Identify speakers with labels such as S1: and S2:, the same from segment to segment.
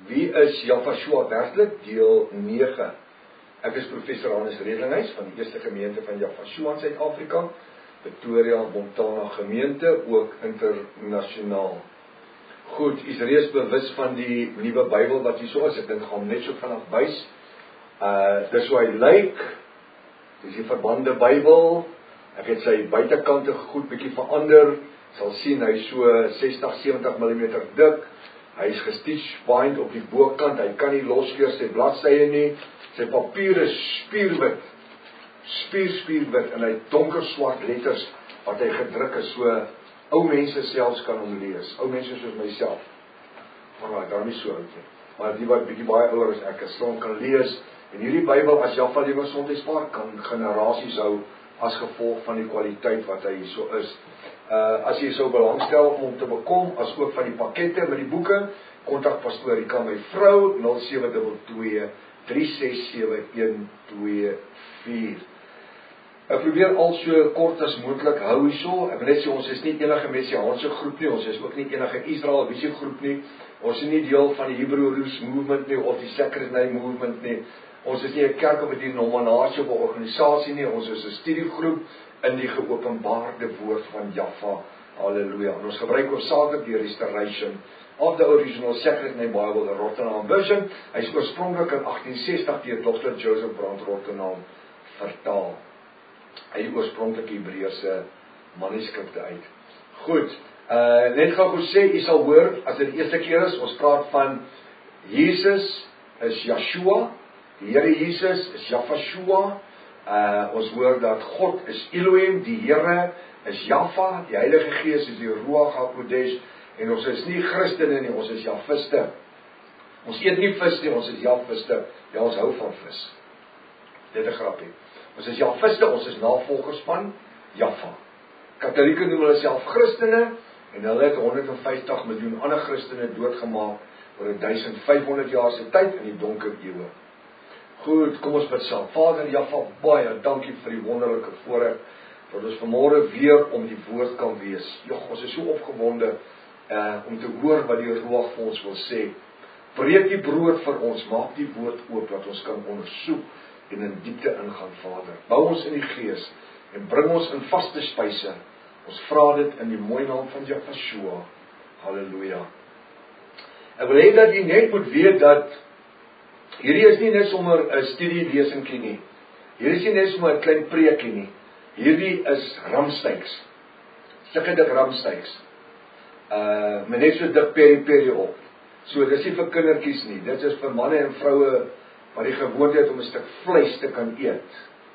S1: Wie is Jafashua werklik? Deel 9. Ek is professor Hannes Redlinghuis van die eerste gemeente van Jafashua in Suid-Afrika, Pretoria, Montana gemeente, ook internasionaal. Goed, is reeds bewus van die nuwe Bybel wat hier so is, ek dink gaan net so vanaf wys. Dis hoe hy lyk, dis die verbande Bybel, ek het sy buitekante goed bietjie verander, sal sien hy so 60-70 mm dik, hy is gestitchbind op die bokant, hy kan nie loskeur sy bladsye nie, sy papier is spierwit, spierwit, en hy donker swart letters wat hy gedruk is, so ou mense selfs kan hom lees, ou mense soos myself, maar daar nie so oud nie, maar die wat bietjie baie ouer as ek is, kan lees, en hierdie Bybel as Jaffa Lewe Sondagspaar kan generasies hou, as gevolg van die kwaliteit wat hy so is. As jy sou belangstel om hom te bekom, as ook van die pakkette met die boeke, kontak pastoor Rika, my vrou, 0722-367-124. Ek probeer al so kort as moontlik hou hierso. Ek wil net sê, ons is nie enige Messiaanse groep nie, ons is ook nie enige Israel visie groep nie, ons is nie deel van die Hebrew Roots Movement nie, of die Sacred Name Movement nie, ons is nie 'n kerk of 'n denominasie of 'n organisasie nie, ons is 'n studiegroep in die geopenbaarde woord van Jaffa. Halleluja. En ons gebruik hoofsaaklik die Restoration of the Original Sacred Name Bible, the Rotterdam Version. Hy is oorspronklik in 1860 deur Dr. Joseph Brand Rotterdam vertaal. Hy het oorspronklik Hebreëse manuskripte uit. Goed, net gou sê, jy sal hoor, as dit die eerste keer is, ons praat van Jesus is Yeshua, die Here Jesus is Jafashua, ons hoor dat God is Elohim, die Here is Jaffa, die Heilige Gees is die Ruach HaKodesh, en ons is nie Christene nie, ons is Jafiste. Ons eet nie vis nie, ons is Jafiste. Ja, ons hou van vis. Dit is grappie. Ons is Jafiste, ons is navolgers van Jaffa. Katholieke noem hulle self Christene, en hulle het 150 miljoen ander Christene doodgemaak oor 1500 jaar se tyd in die donker eeue. Goed, kom ons bid saam. Vader Jaffa, baie dankie vir die wonderlike voorreg dat ons vanmôre weer om die woord kan wees. Jog, ons is so opgewonde om te hoor wat die Ruach vir ons wil sê. Breek die brood vir ons, maak die woord oop, dat ons kan ondersoek en in diepte ingaan, Vader. Bou ons in die Gees en bring ons in vaste spyse. Ons vra dit in die mooi naam van Jafashua. Halleluja. Ek wil hê dat jy net moet weet dat hierdie is nie net sommer 'n studielesingkie nie. Hierdie is nie net sommer 'n klein preekie nie. Hierdie is ramstyks. Sulke dik ramstyks. Maar net so dik peri op. So dis nie vir kindertjies nie. Dit is vir manne en vroue wat die gewoonte het om 'n stuk vleis te kan eet.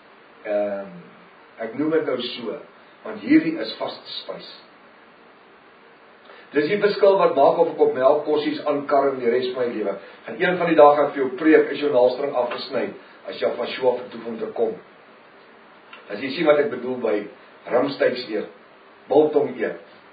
S1: Ek noem dit nou so, want hierdie is vaste spys. Dis die verskil wat maak of ek op melkkossies aankarring die res van my lewe. En een van die dae gaan ek vir jou preek, is jou naalstring afgesny, as jy van Jafashua vertoef om te kom. As jy sien wat ek bedoel by ramstyks eet, biltong eet.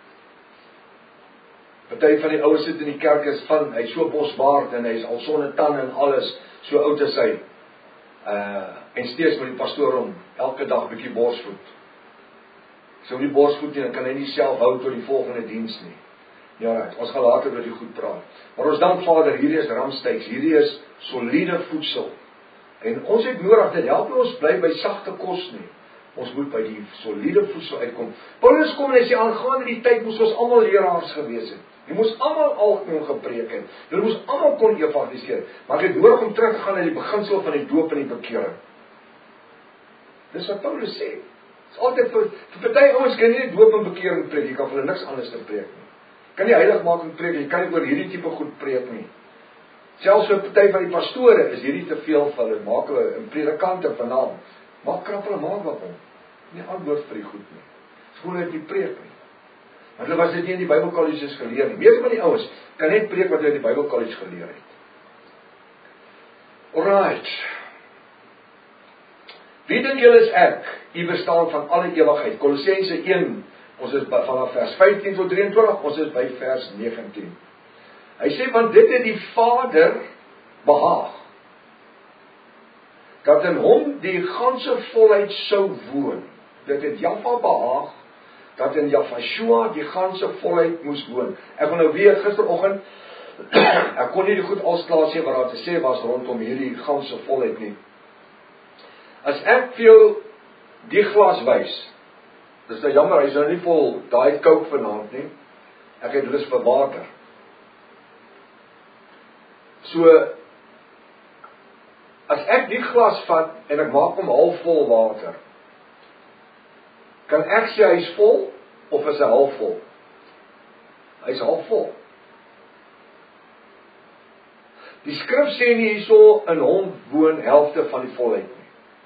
S1: Party van die ouers sit in die kerk is van, hy is so bosbaard en hy is al sonder tande en alles, so oud as hy. En steeds met die pastoor om, elke dag bietjie borsvoet. So die borsvoet nie, dan kan hy nie self hou tot die volgende diens nie. Ja, ons gaan later oor die goed praat. Maar ons dank Vader, hierdie is ramstyks, hierdie is soliede voedsel. En ons het nodig, dit help ons bly by sagte kos nie. Ons moet by die soliede voedsel uitkom. Paulus kom en hy sê, aangaande die tyd moes ons almal leraars gewees het. Jy moes almal algemeen gepreek het. Jy moes almal kon evangeliseer. Maar ek het nodig om terug te gaan na die beginsel van die doop en die bekering. Dis wat Paulus sê. Dit is altyd vir party ouens kan nie doop en bekering preek, jy kan vir hulle niks anders te preek nie. Kan nie heiligmaking preek, jy kan nie oor hierdie tipe goed preek nie. Selfs vir party van die pastore is hierdie te veel vir hulle, maak hulle in predikante vanaand. Maak krap hulle maak wat om. Nie antwoord vir die goed nie. Skoon het nie preek nie. Want hulle was dit nie in die Bybelkolleges geleer nie. Meeste van die ouens kan net preek wat hulle in die Bybelkollege geleer het. Alright. Wie dink julle is ek? U bestaan van alle ewigheid. Kolossense 1, ons is vanaf vers 15 tot 23, ons is by vers 19. Hy sê, want dit het die Vader behaag, dat in hom die ganse volheid sou woon. Dit het Jaffa behaag, dat in Jafashua die ganse volheid moes woon. Ek wil nou weer gisteroggend, Ek kon nie die goed alsklaar sê wat daar te sê was rondom hierdie ganse volheid nie. As ek vir jou die glas wys, dis nou jammer, hy is nou nie vol daai Coke vanaand nie. Ek het lus vir water. So, as ek die glas vat en ek maak hom half vol water, kan ek sê hy is vol of is hy half vol? Hy is half vol. Die skrif sê nie hierso in hom woon helfte van die volheid nie.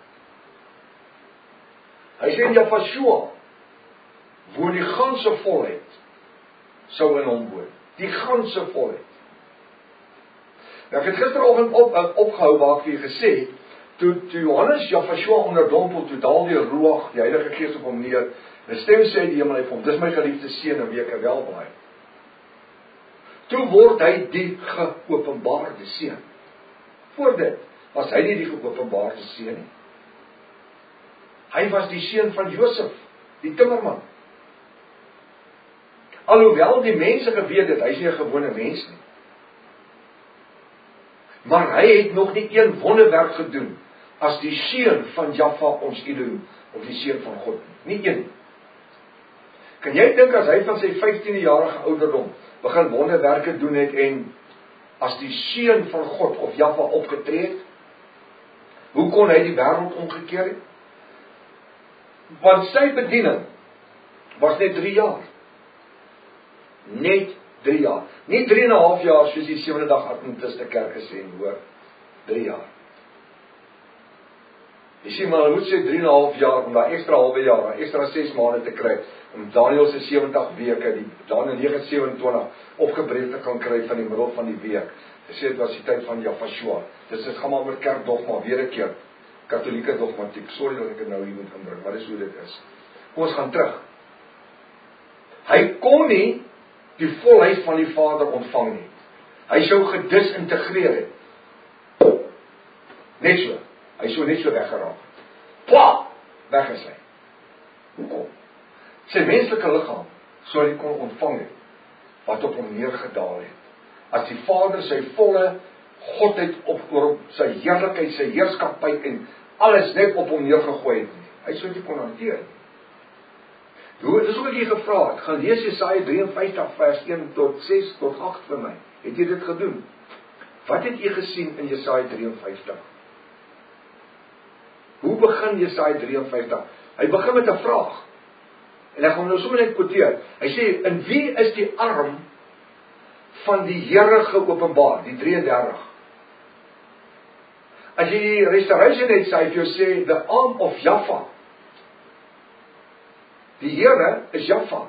S1: Hy sê in Jafashua woon die ganse volheid sou in hom woon. Die ganse volheid. Nou, ek het gisteroggend opgehou waar ek vir julle gesê, toe Johannes Jafashua onderdompel, toe daal die Ruach, die Heilige Gees op hom neer, en stem sê die hemel uit hom, dis my geliefde seun in wie ek welbehaag. Toe word hy die geopenbaarde seun. Voor dit was hy nie die geopenbaarde seun nie. Hy was die seun van Josef, die timmerman. Alhoewel die mense geweet het, hy is nie 'n gewone mens nie. Maar hy het nog nie een wonderwerk gedoen as die seun van Jaffa ons Elohim, of die seun van God. Nie een. Kan jy dink as hy van sy 15-jarige ouderdom begin wonderwerke doen het en as die seun van God of Jaffa opgetree het, hoe kon hy die wêreld omgekeer het? Want sy bediening was net 3 jaar. Net 3 jaar. Nie 3,5 jaar soos die Sewende Dag Adventiste kerk gesê, hoor. 3 jaar. Jy sien maar, hulle moet sê 3,5 jaar, om daar extra halwe jaar, extra 6 maande te kry, om Daniël se 70 weke, die Daniël 9:27, opgebreek te kan kry van die middel van die week. Gesê het was die tyd van Jafashua. Dis gaan maar oor kerkdogma, weer 'n keer. Katholieke dogmatiek, sorry dat ek dit nou hier moet inbring, maar dis hoe dit is. Kom ons gaan terug. Hy kon nie die volheid van die Vader ontvang nie. Hy sou gedisintegreer het. Net so. Hy sou net so weggeraak. Pwa! Weg is hy. Hoekom? Sy menslike liggaam sou hy kon ontvang het, wat op hom neergedaal het. As die Vader sy volle Godheid op sy heerlikheid, sy heerskappy en alles net op hom neergegooi het nie. Hy sou dit kon hanteer. Dis ook wat jy gevra het. Gaan lees Jesaja 53 vers 1 tot 6 tot 8 vir my. Het jy dit gedoen? Wat het jy gesien in Jesaja 53? Hoe begin Jesaja 53? Hy begin met 'n vraag. En ek gaan nou sommer net quoteer. Hy sê, in wie is die arm van die Here geopenbaar? Die 33. As jy die Restoration het sê, jy sê, the arm of Jaffa. Die Here is Jaffa.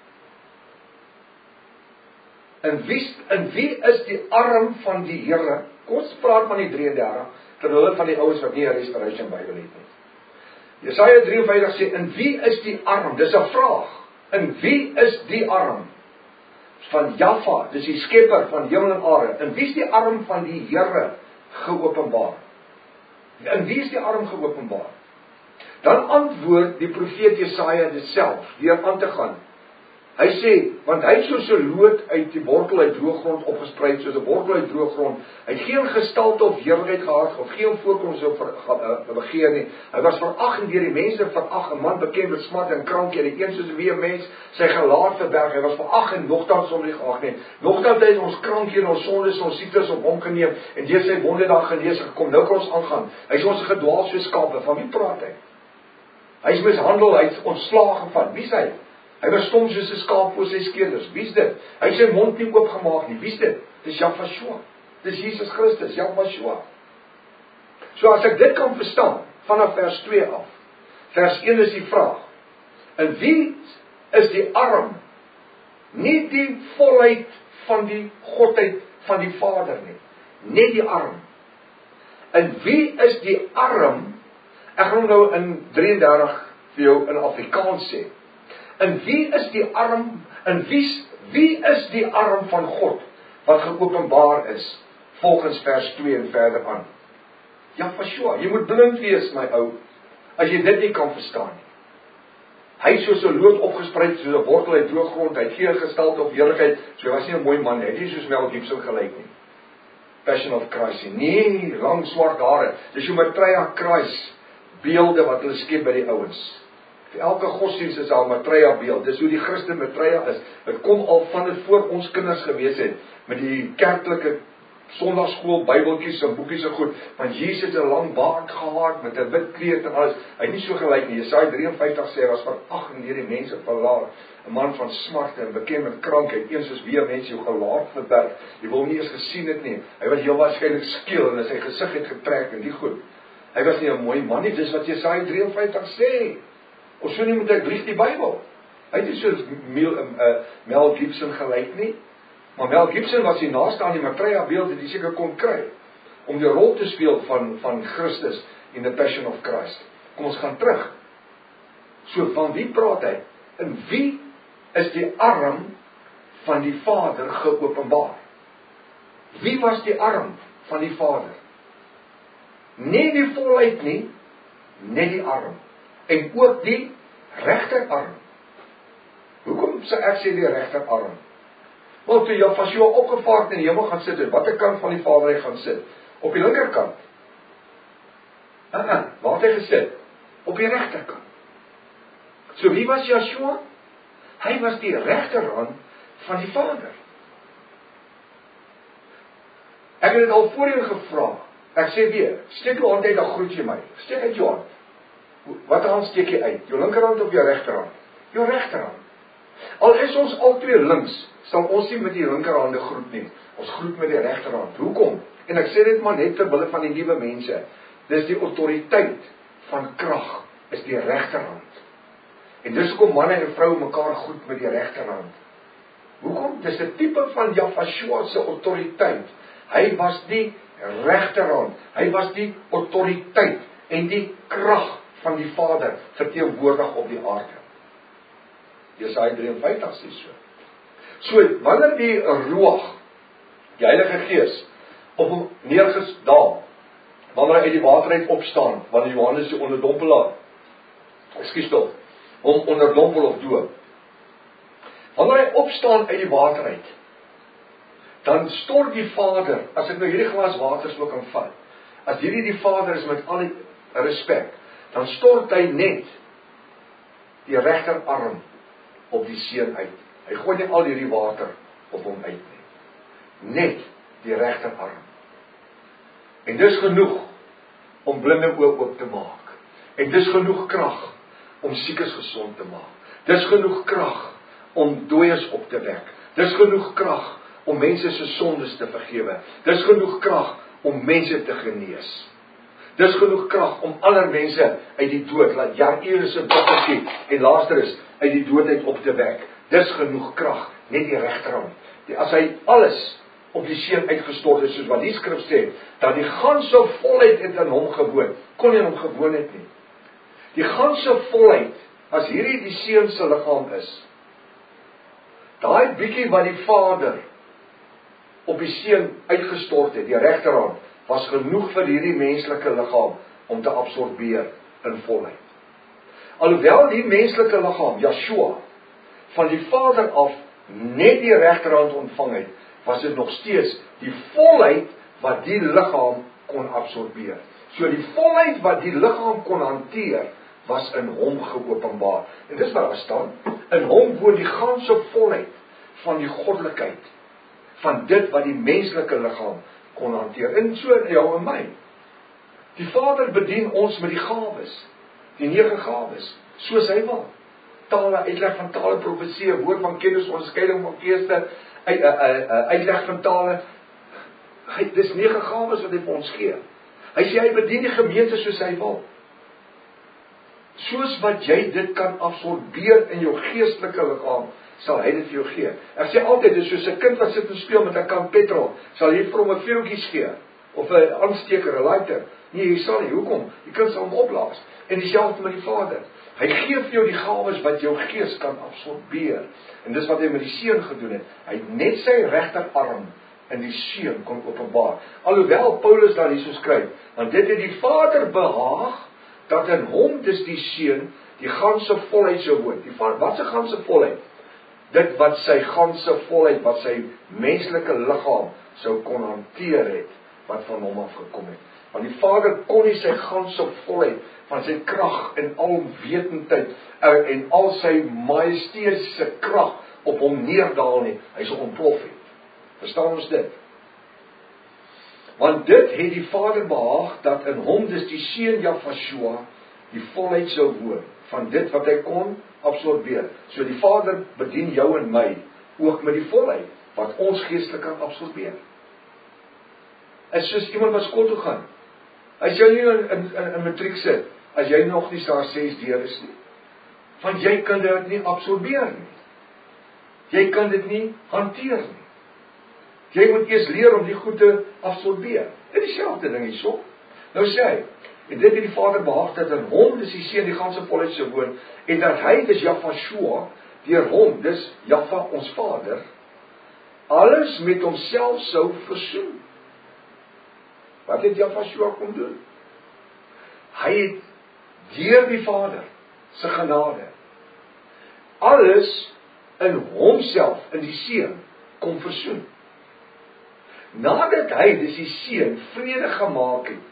S1: En wie is die arm van die Here? Kom ons praat van die 33, terwyl van die ouens wat nie 'n Restoration Bybel het nie. Jesaja 53 sê, in wie is die arm? Dis 'n vraag. In wie is die arm van Jaffa? Dis die skepper van hemel en aarde. In wie is die arm van die Here geopenbaar? In wie is die arm geopenbaar? Dan antwoord die profeet Jesaja dit self, deur aan te gaan. Hy sê, want hy het soos 'n loot uit die wortel uit droë grond opgesprei, soos 'n wortel uit droë grond. Hy het geen gestalte of heerlikheid gehad, of geen voorkoms of begeer nie. Hy was verag en deur die mense verag, 'n man bekend met smart en krankheid, die een soos wie 'n mens sy gelaat verberg. Hy was verag en nogtans hom nie geag nie. Nogtans het ons krankhede en ons sondes en ons siektes op hom geneem, en deur sy wonde daar genees gekom. Nou kan ons aangaan. Hy is ons gedwaal soos skape. Van wie praat hy? Hy is mishandel, hy is ontslae gevat. Wie is hy? Hy was stom soos 'n skaap voor sy skeerders. Wie is dit? Hy het sy mond nie oopgemaak nie. Wie is dit? Dis Jafashua. Dis Jesus Christus, Jafashua. So as ek dit kan verstaan, vanaf vers 2 af. Vers 1 is die vraag. En wie is die arm? Nie die volheid van die Godheid van die Vader nie. Net die arm. En wie is die arm? Ek gaan nou in 33 vir jou in Afrikaans sê. En wie is die arm, en wie is die arm van God, wat geopenbaar is, volgens vers 2 en verder aan? Jafashua, jy moet blind wees, my ou, as jy dit nie kan verstaan nie. Hy soos 'n loot opgesprei, soos 'n wortel uit droë grond, hy het geen gestalte of heerlikheid, so hy was nie 'n mooi man nie, hy het nie soos Mel Gibson gelyk nie. Passion of Christ, nee, lang swart hare, dis jou Maitreya kruis, beelde wat hulle skep by die ouens. Vir elke godsdienst is al Maitreya beeld, dis hoe die Christen Maitreya is, dit kom al van dit voor ons kinders gewees het, met die kerklike Sondagskool, Bybeltjies en boekies en goed, want Jesus het 'n lang baard gehad, met 'n wit kleed en alles, hy het nie so gelyk nie. Jesaja 53 sê, was veragting deur die mense verlaat, 'n man van smarte en bekend met krankheid, een soos wie 'n mens jou gelaat verberg, jy wil hom nie eens gesien het nie, hy was heel waarskynlik skeel, en sy gesig het getrek en die goed, hy was nie 'n mooi man nie, dis wat Jesaja 53 sê, of so nie moet ek lieg die Bybel, hy het nie soos Mel Gibson gelyk nie, maar Mel Gibson was die naaste aan die Maitreya beeld wat hy seker kon kry, om die rol te speel van Christus in the Passion of Christ. Kom ons gaan terug. So van wie praat hy? En wie is die arm van die Vader geopenbaar? Wie was die arm van die Vader? Nie die volheid nie, net die arm. En ook die regterarm. Hoekom sê ek sê die regterarm? Want toe Joshua opgevaar in die hemel gaan sit, watter kant van die Vader hy gaan sit? Op die linkerkant. Waar het hy gesit? Op die regterkant. So wie was Joshua? Hy was die regterhand van die Vader. Ek het dit al voorheen gevra. Ek sê weer, steek jou hand uit, dan groet jy my. Steek uit jou hand. Watter hand steek jy uit? Jou linkerhand of jou regterhand? Jou regterhand. Al is ons al twee links, sal ons nie met die linkerhande groet nie. Ons groet met die regterhand. Hoekom? En ek sê dit maar net ter wille van die nuwe mense. Dis die autoriteit van krag, is die regterhand. En dis hoekom manne en vroue mekaar groet met die regterhand. Hoekom? Dis 'n tipe van Joshua se autoriteit. Hy was die regterhand. Hy was die autoriteit en die krag van die Vader verteenwoordig op die aarde. Jesaja 53 sê so. So, wanneer die Ruach, die Heilige Gees, op hom neergesdaal, wanneer hy uit die water uit opstaan, wanneer Johannes die onderdompelaar, hom onderdompel of doop. Wanneer hy opstaan uit die water uit, dan stort die Vader, as ek nou hierdie glas water so kan vat, as hierdie die Vader is met al die respek, dan stort hy net die regterarm op die seun uit. Hy gooi nie al hierdie water op hom uit nie. Net die regterarm. En dis genoeg om blinde oë oop te maak. En dis genoeg krag om siekes gesond te maak. Dis genoeg krag om dooies op te wek. Dis genoeg krag om mense se sondes te vergewe. Dis genoeg krag om mense te genees. Dis genoeg krag om ander mense uit die dood, laat Jairus se dogtertjie en Lazarus uit die dood uit op te wek. Dis genoeg krag, net die regterhand. As hy alles op die seun uitgestort is, soos wat die skrif sê, dat die ganse volheid het in hom gewoon, kon nie in hom gewoon het nie. Die ganse volheid, as hierdie die seun se liggaam is, daai bietjie wat die Vader op die seun uitgestort het, die regterhand, was genoeg vir hierdie menslike liggaam om te absorbeer in volheid. Alhoewel die menslike liggaam, Joshua, van die Vader af net die regterhand ontvang het, was dit nog steeds die volheid wat die liggaam kon absorbeer. So die volheid wat die liggaam kon hanteer, was in hom geopenbaar. En dis waar daar staan, in hom woon die ganse volheid van die goddelikheid, van dit wat die menslike liggaam kon hanteer. En so in jou en my. Die Vader bedien ons met die gawes, die 9 gawes, soos hy wil. Tale, uitleg van tale, profesie, woord van kennis, onderskeiding van geeste, uitleg van tale. Dis 9 gawes wat hy vir ons gee. Hy sê hy bedien die gemeente soos hy wil. Soos wat jy dit kan absorbeer in jou geestelike liggaam, sal hy dit vir jou gee. Ek sê altyd, dis soos 'n kind wat sit en speel met 'n kan petrol, sal jy vir hom 'n vuurtjies gee, of 'n aansteker, 'n lighter. Nee, jy sal nie, hoekom? Die kind sal hom opblaas. En dieselfde met die Vader. Hy gee vir jou die gawes wat jou gees kan absorbeer. En dis wat hy met die seun gedoen het. Hy het net sy regterarm in die seun kon openbaar. Alhoewel Paulus daar hierso skryf, want dit het die Vader behaag, dat in hom, dis die seun, die ganse volheid sou woon. Wat se ganse volheid? Dit wat sy ganse volheid, wat sy menslike liggaam sou kon hanteer het, wat van hom afgekom het. Want die Vader kon nie sy ganse volheid van sy krag en alwetendheid en al sy majesteitiese krag op hom neerdaal nie. Hy sou ontplof het. Verstaan ons dit? Want dit het die Vader behaag, dat in hom, dus die Seun Jahweh, die volheid sou woon, van dit wat hy kon absorbeer. So die Vader bedien jou en my, ook met die volheid, wat ons geestelik kan absorbeer. Is soos iemand wat skool toe gaan. As jy nie in matriek sit, as jy nog nie daar 6 deur is nie, want jy kan dit nie absorbeer nie. Jy kan dit nie hanteer nie. Jy moet eers leer om die goed te absorbeer. Dit is dieselfde ding hierso. Nou sê hy, en dit het die Vader behaag, dat in hom, dis die Seun, die ganse volheid sou woon, en dat hy, dis Jahweh, deur hom, dis Jahweh, ons Vader, alles met homself sou versoen. Wat het Jahweh kom doen? Hy het deur die Vader se genade alles in homself, in die Seun, kom versoen. Nadat hy, dis die Seun, vrede gemaak het,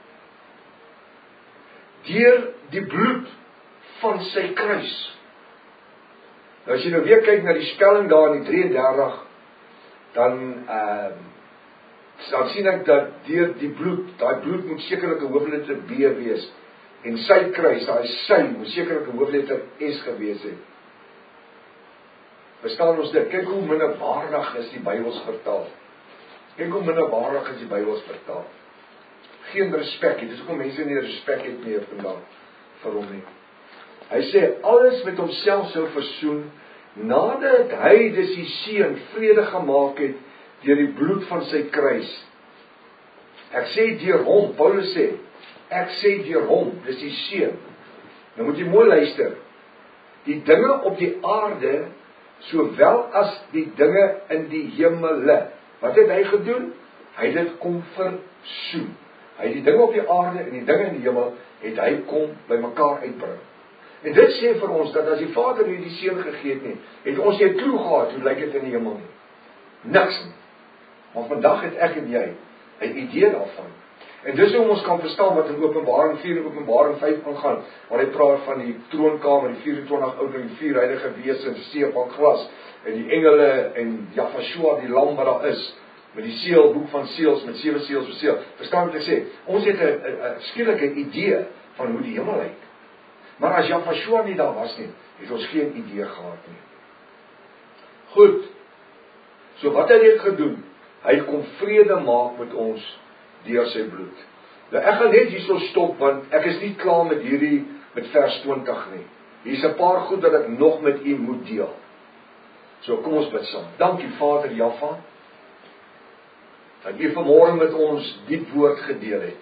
S1: deur die bloed van sy kruis. Nou as jy nou weer kyk na die spelling daar in die 33, dan sien ek dat deur die bloed, daai bloed moet sekerlik 'n hoofletter B wees, en sy kruis, daai sy, moet sekerlik 'n hoofletter S gewees het. Verstaan ons dit? Kyk hoe minderwaardig is die Bybels vertaal. Kyk hoe minderwaardig is die Bybels vertaal. Geen respek het, dis hoekom mense nie respek het meer vandag vir hom nie. Hy sê, alles met homself sou versoen, nadat hy, dis die Seun, vrede gemaak het, deur die bloed van sy kruis. Ek sê deur hom, Paulus sê, ek sê deur hom, dis die Seun. Nou moet jy mooi luister, die dinge op die aarde, sowel as die dinge in die hemele. Wat het hy gedoen? Hy het dit kom versoen. Hy het die dinge op die aarde en die dinge in die hemel, het hy kom by mekaar uitbring. En dit sê vir ons, dat as die Vader nie die Seun gegee het nie, het ons nie 'n klou gehad, hoe lyk dit in die hemel nie. Niks nie. Maar vandag het ek en jy 'n idee daarvan. En dis hoe ons kan verstaan wat in Openbaring 4 en Openbaring 5 aangaan, waar hy praat van die troonkamer, die 24 oude en 4 heilige wesens, see van glas, en die engele, en Jahweh, die lam wat daar is, met die seel, boek van seels, met 7 seels verseel. Verstaan wat ek sê? Ons het 'n skielike idee van hoe die hemel lyk. Maar as Jahweh nie daar was nie, het ons geen idee gehad nie. Goed. So wat het hy gedoen? Hy kom vrede maak met ons deur sy bloed. Nou ek gaan net hierso stop, want ek is nie klaar met vers 20 nie. Hier's 'n paar goed dat ek nog met u moet deel. So kom ons bid saam. Dankie Vader Jahweh, dat u vanmôre met ons diep woord gedeel het.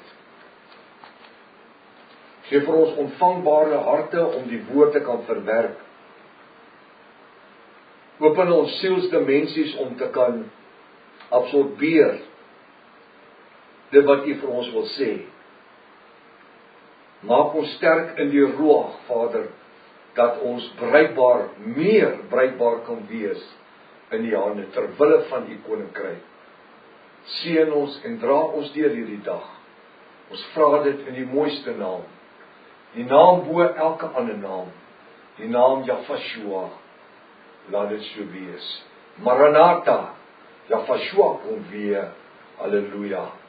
S1: Gee vir ons ontvangbare harte om die woord te kan verwerk. Open ons sielsdimensies om te kan absorbeer dit wat u vir ons wil sê. Maak ons sterk in die roeg, Vader, dat ons meer bruikbaar kan wees in die hande, ter wille van u koninkryk. Seën ons en dra ons deur hierdie dag. Ons vra dit in die mooiste naam. Die naam bo elke ander naam. Die naam Jahweh. Laat dit so wees. Maranatha. Jahweh kom weer. Halleluja.